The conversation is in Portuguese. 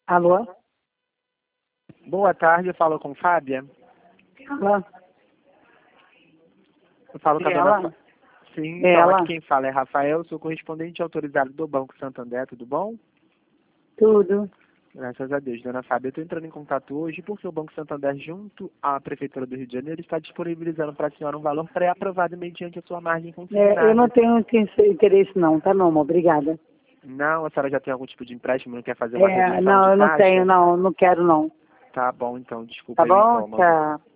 Alô? Boa tarde, eu falo com Fábia. Alô? Eu falo com a Ela? dona... Sim, então Ela? aqui quem fala é Rafael, sou correspondente autorizado do Banco Santander, tudo bom? Tudo. Graças a Deus, dona Fábia. Eu estou entrando em contato hoje porque o Banco Santander, junto à Prefeitura do Rio de Janeiro, está disponibilizando para a senhora um valor pré-aprovado mediante a sua margem consignada. Eu não tenho interesse não, tá, meu amor? Obrigada. Não, a senhora já tem algum tipo de empréstimo, não quer fazer uma redução Não, de eu não taxa? tenho, não quero não. Tá bom, então, desculpa Tá aí o bom? incômodo. Tchau.